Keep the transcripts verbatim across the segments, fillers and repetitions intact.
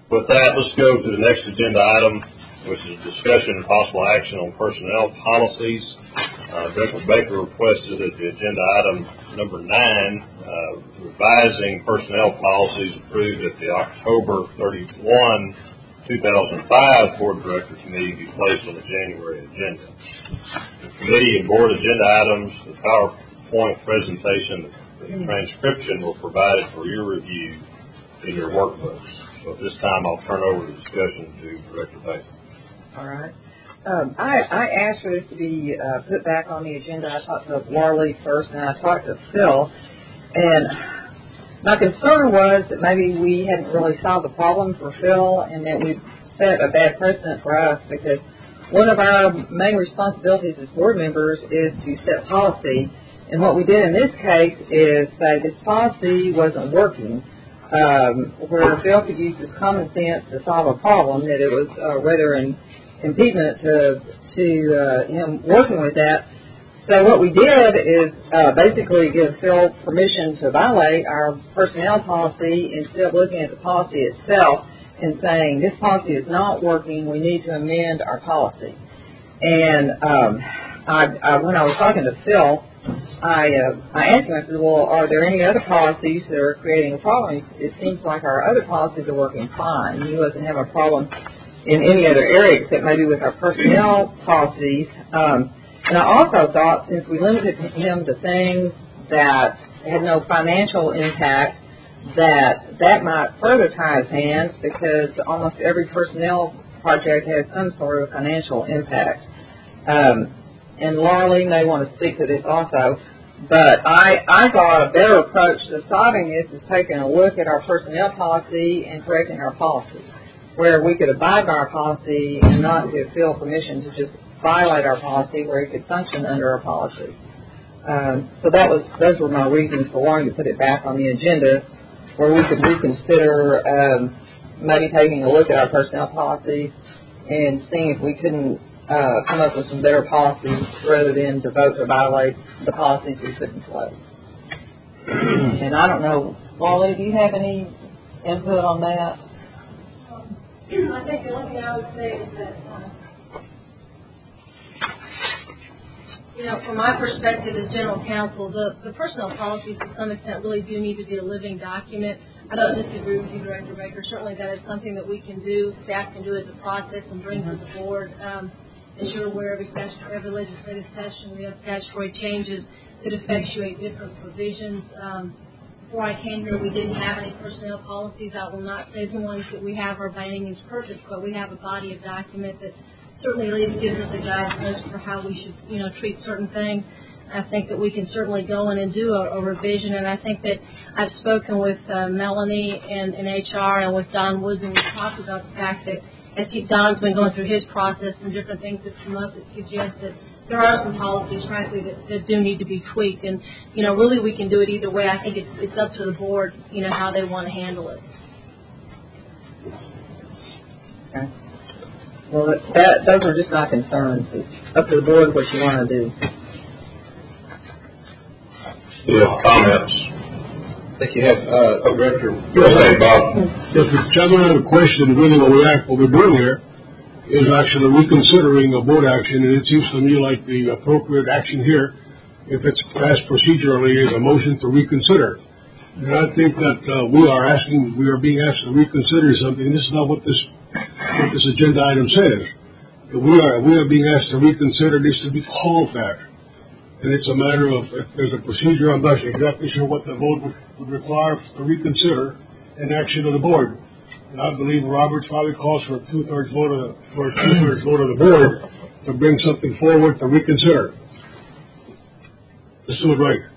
With that, let's go to the next agenda item, which is discussion and possible action on personnel policies. Uh, Director Baker requested that the agenda item number nine, uh, revising personnel policies approved at the October thirty-first, two thousand five Board of Directors meeting, be placed on the January agenda. The committee and board agenda items, the PowerPoint presentation, the transcription were provided for your review in your workbooks. So at this time, I'll turn over the discussion to Director Baker. All right. Um, I, I asked for this to be uh, put back on the agenda. I talked to Laura first, and I talked to Phil. And my concern was that maybe we hadn't really solved the problem for Phil, and that we set a bad precedent for us, because one of our main responsibilities as board members is to set policy. And what we did in this case is say this policy wasn't working. Um, where Phil could use his common sense to solve a problem, that it was uh, rather an impediment to, to uh, him working with that. So what we did is uh, basically give Phil permission to violate our personnel policy instead of looking at the policy itself and saying, this policy is not working, we need to amend our policy. And um, I, I, when I was talking to Phil, I, uh, I asked him, I said, well, are there any other policies that are creating a problem? He, it seems like our other policies are working fine. He wasn't having a problem in any other area except maybe with our personnel policies. Um, and I also thought, since we limited him to things that had no financial impact, that that might further tie his hands, because almost every personnel project has some sort of financial impact. Um, and Laura Lee may want to speak to this also, but I, I thought a better approach to solving this is taking a look at our personnel policy and correcting our policy, where we could abide by our policy and not give Phil permission to just violate our policy, where he could function under our policy. Um, so that was those were my reasons for wanting to put it back on the agenda, where we could reconsider um, maybe taking a look at our personnel policies and seeing if we couldn't uh, come up with some better policies rather than to vote to violate the policies we put in place. And I don't know, Wally, do you have any input on that? Um, I think the only thing I would say is that, uh, you know, from my perspective as general counsel, the, the personnel policies to some extent really do need to be a living document. I don't disagree with you, Director Baker. Certainly that is something that we can do, staff can do as a process and bring to the board. Um, as you're aware, every, every legislative session we have statutory changes that effectuate different provisions. Um, before I came here, we didn't have any personnel policies. I will not say the ones that we have are by any means perfect, but we have a body of document that certainly at least gives us a guidepost for how we should, you know, treat certain things. I think that we can certainly go in and do a, a revision, and I think that I've spoken with uh, Melanie and, and H R and with Don Woods, and we've talked about the fact that as he, Don's been going through his process and different things that come up that suggest that there are some policies, frankly, that, that do need to be tweaked. And, you know, really we can do it either way. I think it's it's up to the board, you know, how they want to handle it. Okay. Well, that, that, those are just my concerns. It's up to the board what you want to do. You have comments? I think you have, uh, oh, Director. Yes, hey, Bob. Yes, Mister Chairman, I have a question. Really what, we act, what we're doing here is actually reconsidering a board action, and it seems to me like the appropriate action here, if it's passed procedurally, is a motion to reconsider. And I think that uh, we are asking, we are being asked to reconsider something. This is not what this what this agenda item says. We are we are being asked to reconsider this to be called back. And it's a matter of, if there's a procedure, I'm not exactly sure what the vote would, would require to reconsider an action of the board. And I believe Roberts probably calls for a two-thirds vote of the, for a two-thirds vote of the board to bring something forward to reconsider. Let's do it right.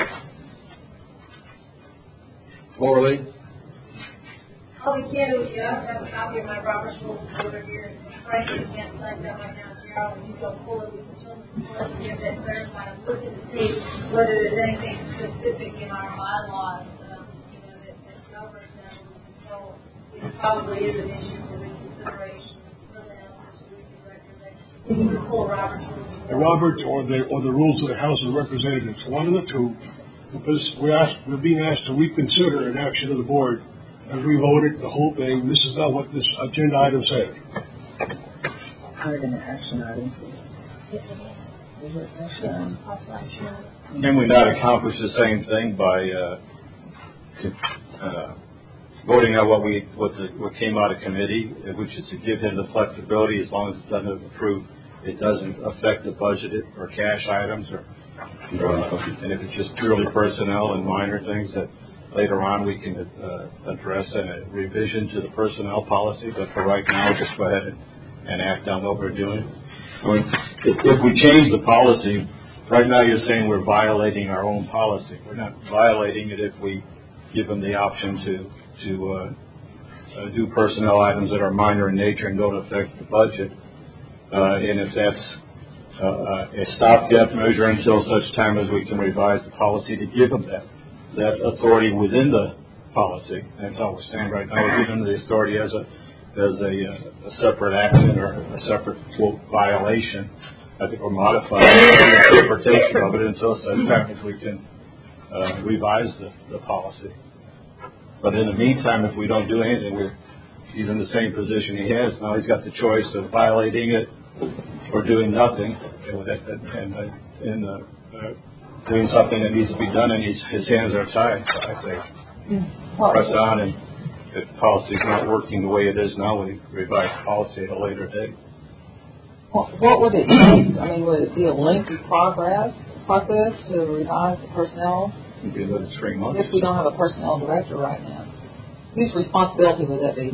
Morley. All we can do is, I don't have a copy of my Robert's Rules of Order here. Frankly, we can't sign that right now, Gerald. When you go pull it, we can certainly pull it and get that clarified. I'm looking to see whether there's anything specific in our bylaws, um, you know, that, that governs that control. It probably is an issue for reconsideration. Certainly, I'll just agree with the director that we can pull Robert's Rules of Order. The Roberts or the or the rules of the House of Representatives, one of the two, because we're asked, we're being asked to reconsider an action of the board and we voted the whole thing. This is not what this agenda item said. It's not an action item. Yes, it is. Is it action Yes, item? possible action item. Can we not accomplish the same thing by uh, uh, voting on what we what, the, what came out of committee, which is to give him the flexibility as long as it doesn't approve, it doesn't affect the budget or cash items, or, or and if it's just purely personnel and minor things that later on we can uh, address in a revision to the personnel policy. But for right now, just go ahead and, and act on what we're doing. I mean, if, if we change the policy, right now you're saying we're violating our own policy. We're not violating it if we give them the option to to uh, uh, do personnel items that are minor in nature and don't affect the budget. Uh, and if that's uh, a stopgap measure until such time as we can revise the policy to give them that that authority within the policy. That's all we're saying right now. We're giving them the authority as a as a, uh, a separate action or a separate quote violation. I think we're modifying the interpretation of it until such time as we can uh, revise the, the policy. But in the meantime, if we don't do anything, we're, he's in the same position he has. Now he's got the choice of violating it or doing nothing, and, and, and, and uh, uh, doing something that needs to be done, and he's, his hands are tied. So I say press on, and if the policy is not working the way it is now, we revise the policy at a later date. What, what would it take? I mean, would it be a lengthy progress process to revise the personnel? It'd be another three I months. guess we don't have a personnel director right now. Whose responsibility would that be?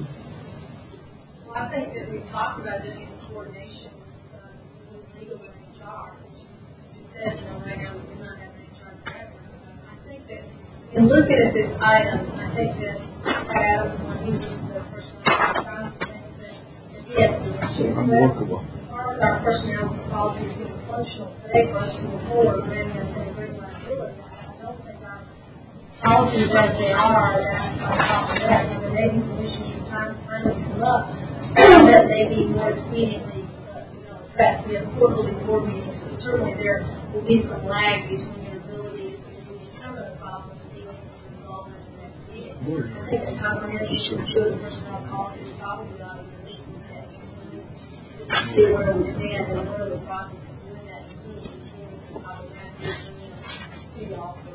Well, I think that we talked about doing it in coordination with, uh, with legal and H R. You said, you know, right now we do not have an H R director. I think that in looking at this item, I think that Adams, when he was the personnel, found some things that he had some issues with. Unworkable. As far as our personnel policies being functional today for us to move forward, granting us any great liability, I don't think our policies as they are, that are top of that, and there may be some issues from time to time that come up that may be more expediently uh, you know, addressed. We have quarterly board meetings, so certainly there will be some lag between your ability to determine a problem and being able to resolve it in the next meeting. I think a comprehensive review of the personnel policy is probably out of the recent day. Just to see where we stand and what are the process of doing that as soon as we see how we have to to y'all for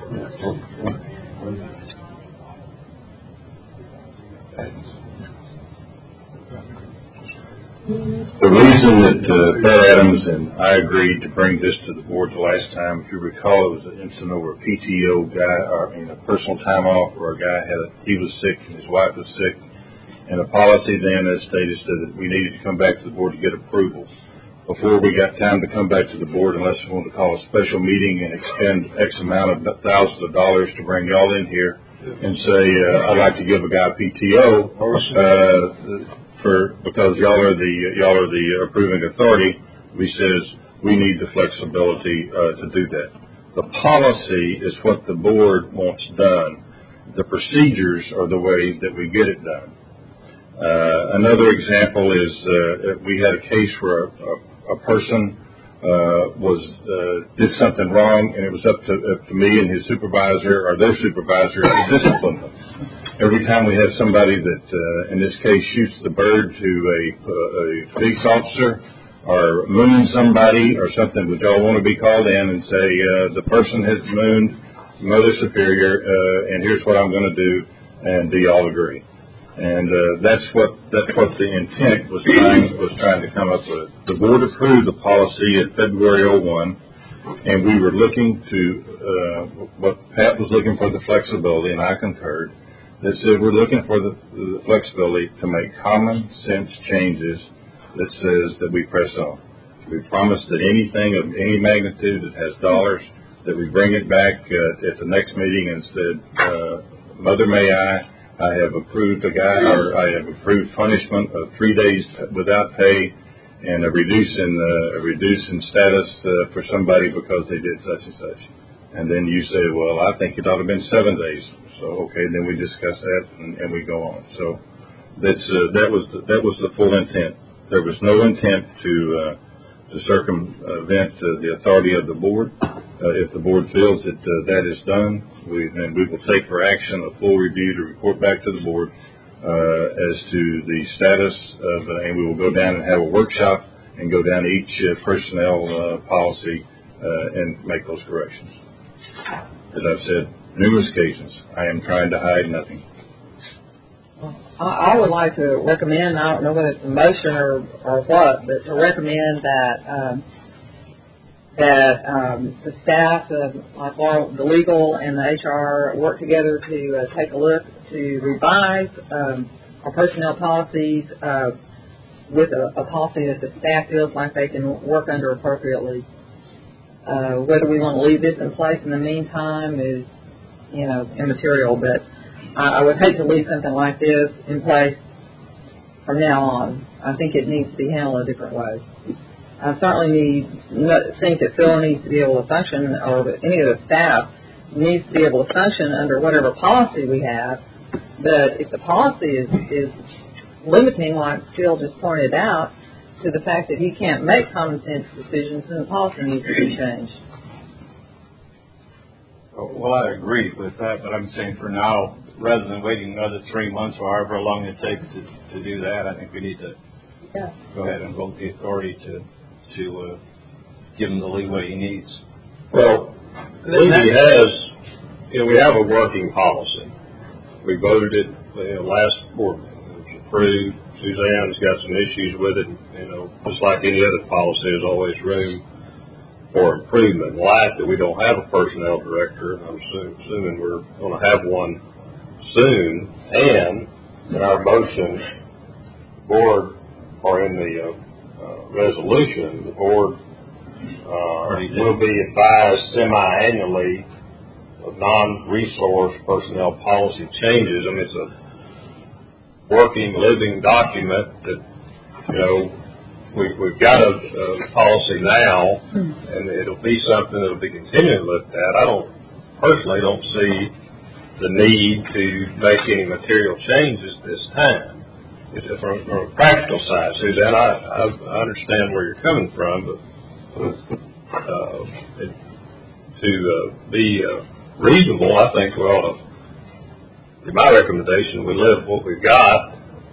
The reason that uh, Pat Adams and I agreed to bring this to the board the last time, if you recall, it was an incident over a P T O guy, or I mean, a personal time off where a guy had a, he was sick and his wife was sick, and the policy then, as stated, said that we needed to come back to the board to get approval before we got time to come back to the board, unless we wanted to call a special meeting and expend X amount of thousands of dollars to bring y'all in here and say, uh, I'd like to give a guy P T O, uh, for, because y'all are the, y'all are the approving authority. We says we need the flexibility, uh, to do that. The policy is what the board wants done. The procedures are the way that we get it done. Uh, another example is, uh, we had a case where a, a, a person, uh, was, uh, did something wrong, and it was up to, up to me and his supervisor, or their supervisor, to discipline them. Every time we have somebody that, uh, in this case, shoots the bird to a, a police officer or moons somebody or something, would y'all want to be called in and say, uh, the person has mooned Mother Superior, uh, and here's what I'm going to do, and do y'all agree? And uh, that's what that's what the intent was trying was trying to come up with. The board approved the policy in February oh one, and we were looking to uh, what Pat was looking for, the flexibility, and I concurred. That said, we're looking for the, the flexibility to make common sense changes that says that we press on. We promised that anything of any magnitude that has dollars, that we bring it back uh, at the next meeting and said, uh, Mother, may I, I have approved a guy, or I have approved punishment of three days without pay and a reduce in, uh, a reduce in status uh, for somebody because they did such and such. And then you say, well, I think it ought to have been seven days. So, okay, then we discuss that and, and we go on. So that's, uh, that was the, that was the full intent. There was no intent to, uh, to circumvent uh, the authority of the board. uh, if the board feels that uh, that is done, we, then we will take for action a full review to report back to the board uh, as to the status of, uh, and we will go down and have a workshop and go down each uh, personnel uh, policy uh, and make those corrections. As I've said numerous occasions, I am trying to hide nothing. I, I would like to recommend, I don't know whether it's a motion or, or what, but to recommend that um, that um, the staff, of, like our, the legal and the H R, work together to uh, take a look, to revise um, our personnel policies uh, with a, a policy that the staff feels like they can work under appropriately. Uh, whether we want to leave this in place in the meantime is, you know, immaterial, but I, I would hate to leave something like this in place from now on. I think it needs to be handled a different way. I certainly need, think that Phil needs to be able to function, or any of the staff needs to be able to function under whatever policy we have. But if the policy is, is limiting, like Phil just pointed out, to the fact that he can't make common sense decisions, then the policy needs to be changed. Well, I agree with that, but I'm saying for now, rather than waiting another three months or however long it takes to, to do that, I think we need to yeah. go ahead and vote the authority to to uh, give him the leeway he needs. Well, Navy has, you know, we have a working policy. We voted it you know, last board meeting. It was approved. Suzanne's got some issues with it. You know, just like any other policy, there's always room for improvement. In light that we don't have a personnel director, and I'm assuming we're going to have one soon, and in our motion, the board, or in the uh, uh, resolution, the board uh, will be advised semi-annually of non-resource personnel policy changes. I mean, it's a working, living document that, you know, we, we've got a, a policy now, and it'll be something that'll be continually looked at. I don't, personally don't see the need to make any material changes this time. It's from, from a practical side, Suzanne, I, I, I understand where you're coming from, but uh, it, to uh, be uh, reasonable, I think we ought to, my recommendation, we live what we've got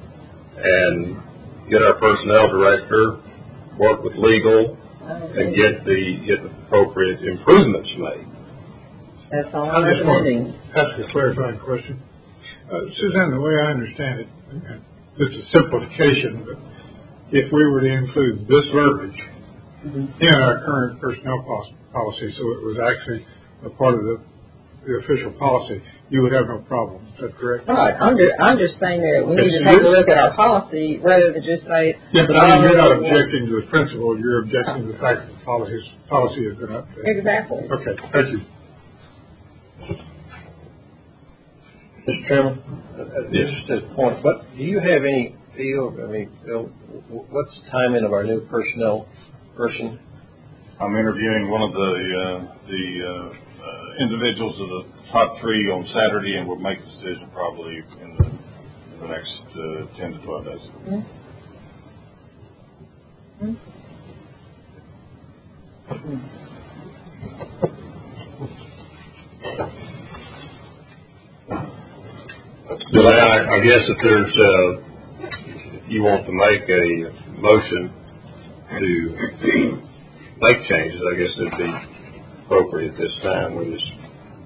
and get our personnel director, work with legal, and get the get the appropriate improvements made. That's all I'm I'm just want recommending. to ask a clarifying question. Uh, Suzanne, the way I understand it, and this is simplification, but if we were to include this verbiage mm-hmm. in our current personnel policy, so it was actually a part of the, the official policy, you would have no problem. Is that correct? Right. I'm just, I'm just saying that we Okay, need so to take a you're- look at our policy rather than just say. Yeah, but I mean, you're not oh, objecting to the principle. You're objecting to the fact that the policy, policy has been updated. Exactly. Okay, thank you. Mister Chairman, just a point, what, do you have any feel, I mean, Bill, what's the timing of our new personnel person? I'm interviewing one of the uh, the uh, uh, individuals of the top three on Saturday, and we'll make a decision probably in the, in the next uh, ten to twelve days. Mm-hmm. So I, I guess if there's, uh, if you want to make a motion to make changes, I guess it'd be appropriate at this time. We just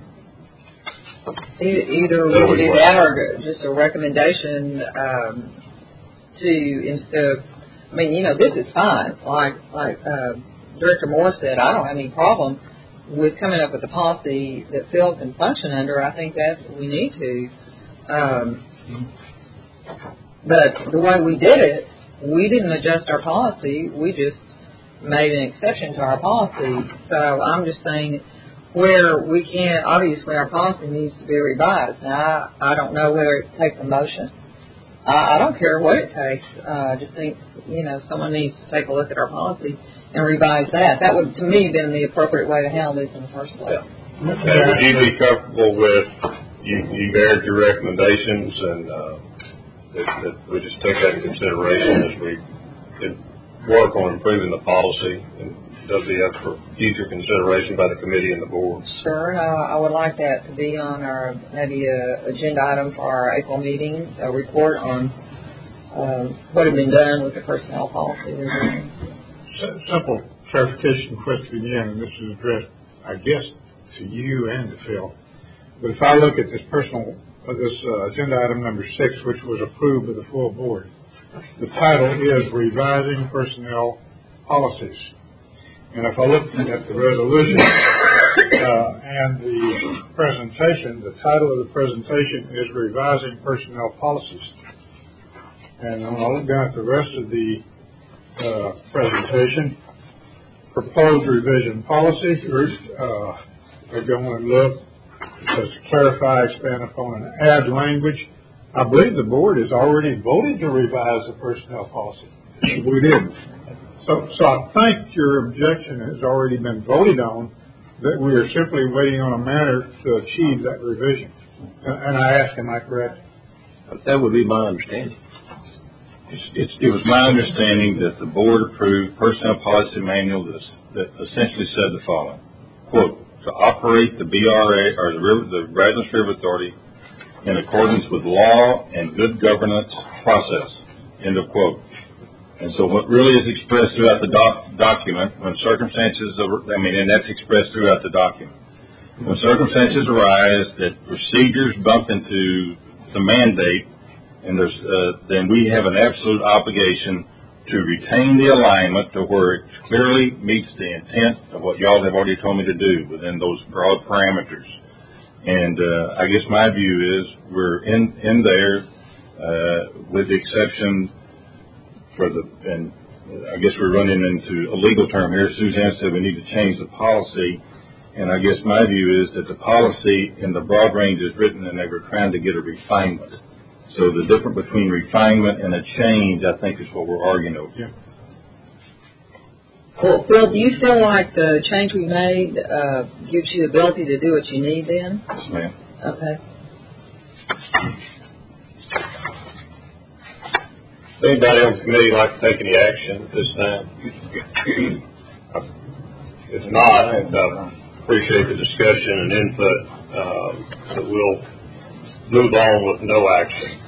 E- Either we can do that or just a recommendation um, to, instead of, I mean, you know, this is fine. Like like uh, Director Moore said, I don't have any problem with coming up with a policy that Phil can function under. I think that we need to. Um, but the way we did it, we didn't adjust our policy. We just made an exception to our policy. So I'm just saying, where we can't, obviously our policy needs to be revised. Now, I, I don't know whether it takes a motion. I, I don't care what it takes. Uh, I just think, you know, someone needs to take a look at our policy and revise that. That would, to me, have been the appropriate way to handle this in the first place. And would you be comfortable with, you, you've aired your recommendations and uh, that, that we just take that into consideration as we, work on improving the policy, and does be up for future consideration by the committee and the board. Sure, uh, I would like that to be on our, maybe a agenda item for our April meeting, a report on um, what had been done with the personnel policy revisions. Simple clarification question again, and this is addressed, I guess, to you and to Phil. But if I look at this personal, uh, this uh, agenda item number six, which was approved by the full board, the title is Revising Personnel Policies. And if I look at the resolution uh, and the presentation, the title of the presentation is Revising Personnel Policies. And when I look down at the rest of the uh, presentation, proposed revision policy, uh, I go and look, it says to clarify, expand upon, and add language. I believe the board has already voted to revise the personnel policy. We did. So, so I think your objection has already been voted on, that we are simply waiting on a manner to achieve that revision. And I ask, am I correct? That would be my understanding. It's, it's, it was my understanding that the board approved personnel policy manual that, that essentially said the following, quote, to operate the B R A, or the, river, the Brazos River Authority, in accordance with law and good governance process, end of quote. And so what really is expressed throughout the doc, document, when circumstances, I mean, and that's expressed throughout the document, when circumstances arise that procedures bump into the mandate, and there's, uh, then we have an absolute obligation to retain the alignment to where it clearly meets the intent of what y'all have already told me to do within those broad parameters. And uh, I guess my view is we're in, in there, uh, with the exception for the, and I guess we're running into a legal term here. Suzanne said we need to change the policy. And I guess my view is that the policy in the broad range is written and they were trying to get a refinement. So the difference between refinement and a change, I think, is what we're arguing over. Yeah. Well, Phil, do you feel like the change we made uh, gives you the ability to do what you need then? Yes, ma'am. Okay. Does anybody on the committee like to take any action at this time? If not, I uh, appreciate the discussion and input, um, but we'll move on with no action.